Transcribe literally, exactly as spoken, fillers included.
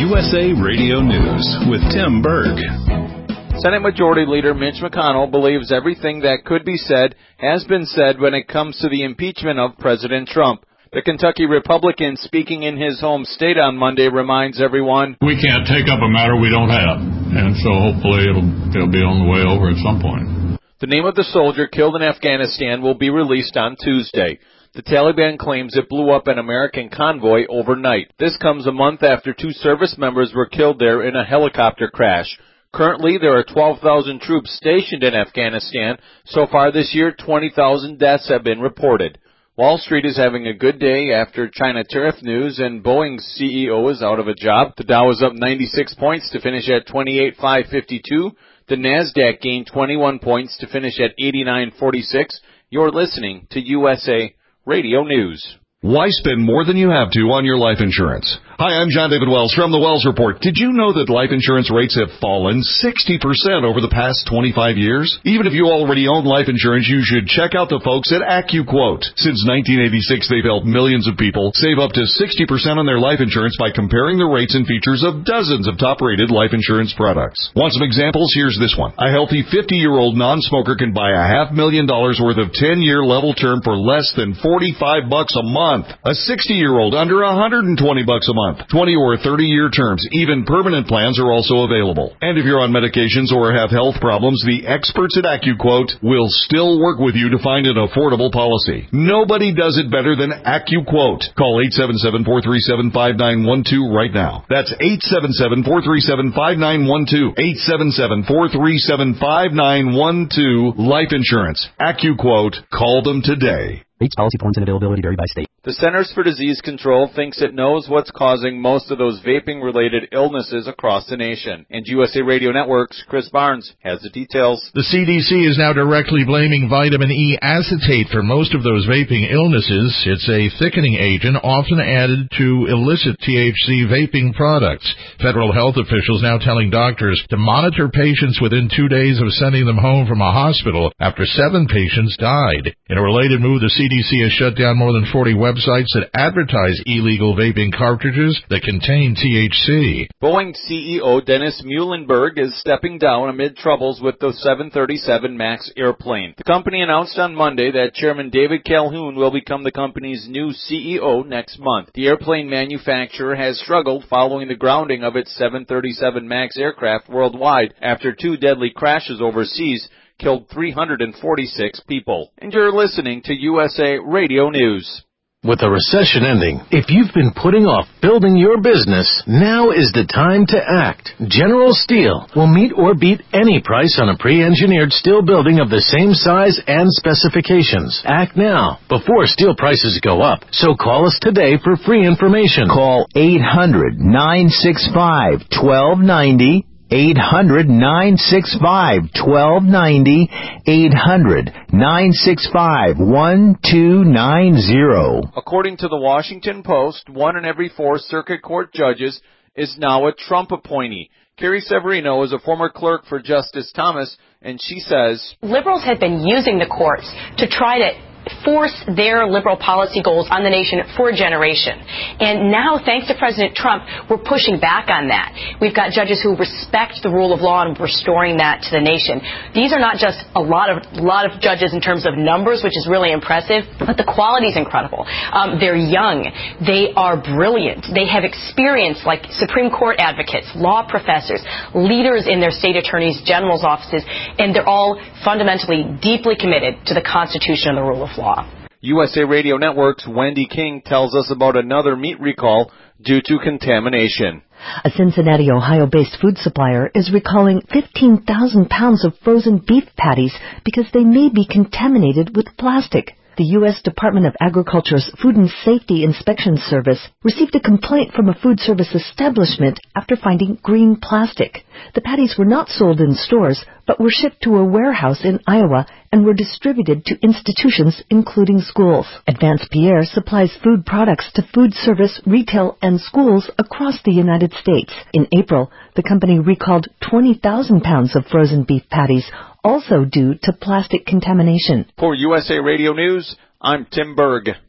U S A Radio News with Tim Berg. Senate Majority Leader Mitch McConnell believes everything that could be said has been said when it comes to the impeachment of President Trump. The Kentucky Republican, speaking in his home state on Monday, reminds everyone, we can't take up a matter we don't have, and so hopefully it'll, it'll be on the way over at some point. The name of the soldier killed in Afghanistan will be released on Tuesday. The Taliban claims it blew up an American convoy overnight. This comes a month after two service members were killed there in a helicopter crash. Currently, there are twelve thousand troops stationed in Afghanistan. So far this year, twenty thousand deaths have been reported. Wall Street is having a good day after China tariff news, and Boeing's C E O is out of a job. The Dow is up ninety-six points to finish at twenty-eight thousand five hundred fifty-two. The NASDAQ gained twenty-one points to finish at eighty-nine forty-six. You're listening to U S A Radio News. Why spend more than you have to on your life insurance? Hi, I'm John David Wells from the Wells Report. Did you know that life insurance rates have fallen sixty percent over the past twenty-five years? Even if you already own life insurance, you should check out the folks at AccuQuote. Since nineteen eighty-six, they've helped millions of people save up to sixty percent on their life insurance by comparing the rates and features of dozens of top-rated life insurance products. Want some examples? Here's this one. A healthy fifty-year-old non-smoker can buy a half million dollars worth of ten-year level term for less than forty-five bucks a month. A sixty-year-old under one hundred twenty bucks a month. twenty or thirty-year terms. Even permanent plans are also available. And if you're on medications or have health problems, the experts at AccuQuote will still work with you to find an affordable policy. Nobody does it better than AccuQuote. Call eight seven seven, four three seven, five nine one two right now. That's eight seven seven, four three seven, five nine one two. eight seven seven, four three seven, five nine one two. Life insurance. AccuQuote. Call them today. Rates, policy forms, and availability vary by state. The Centers for Disease Control thinks it knows what's causing most of those vaping-related illnesses across the nation. And U S A Radio Network's Chris Barnes has the details. The C D C is now directly blaming vitamin E acetate for most of those vaping illnesses. It's a thickening agent often added to illicit T H C vaping products. Federal health officials now telling doctors to monitor patients within two days of sending them home from a hospital after seven patients died. In a related move, the C D C has shut down more than forty websites that advertise illegal vaping cartridges that contain T H C. Boeing C E O Dennis Muhlenberg is stepping down amid troubles with the seven thirty-seven MAX airplane. The company announced on Monday that Chairman David Calhoun will become the company's new C E O next month. The airplane manufacturer has struggled following the grounding of its seven thirty-seven MAX aircraft worldwide after two deadly crashes overseas killed three hundred forty-six people. And you're listening to U S A Radio News. With the recession ending, if you've been putting off building your business, now is the time to act. General Steel will meet or beat any price on a pre-engineered steel building of the same size and specifications. Act now, before steel prices go up. So call us today for free information. Call eight hundred, nine six five, one two nine zero. eight hundred, nine six five, one two nine zero. eight hundred, nine six five, one two nine zero. According to the Washington Post, one in every four circuit court judges is now a Trump appointee. Carrie Severino is a former clerk for Justice Thomas, and she says, liberals have been using the courts to try to force their liberal policy goals on the nation for a generation. And now, thanks to President Trump, we're pushing back on that. We've got judges who respect the rule of law and restoring that to the nation. These are not just a lot of lot of judges in terms of numbers, which is really impressive, but the quality is incredible. Um, they're young. They are brilliant. They have experience like Supreme Court advocates, law professors, leaders in their state attorneys general's offices, and they're all fundamentally deeply committed to the Constitution and the rule of law. U S A Radio Network's Wendy King tells us about another meat recall due to contamination. A Cincinnati, Ohio-based food supplier is recalling fifteen thousand pounds of frozen beef patties because they may be contaminated with plastic. The U S Department of Agriculture's Food and Safety Inspection Service received a complaint from a food service establishment after finding green plastic. The patties were not sold in stores, but were shipped to a warehouse in Iowa and were distributed to institutions, including schools. Advance Pierre supplies food products to food service, retail, and schools across the United States. In April, the company recalled twenty thousand pounds of frozen beef patties, also due to plastic contamination. For U S A Radio News, I'm Tim Berg.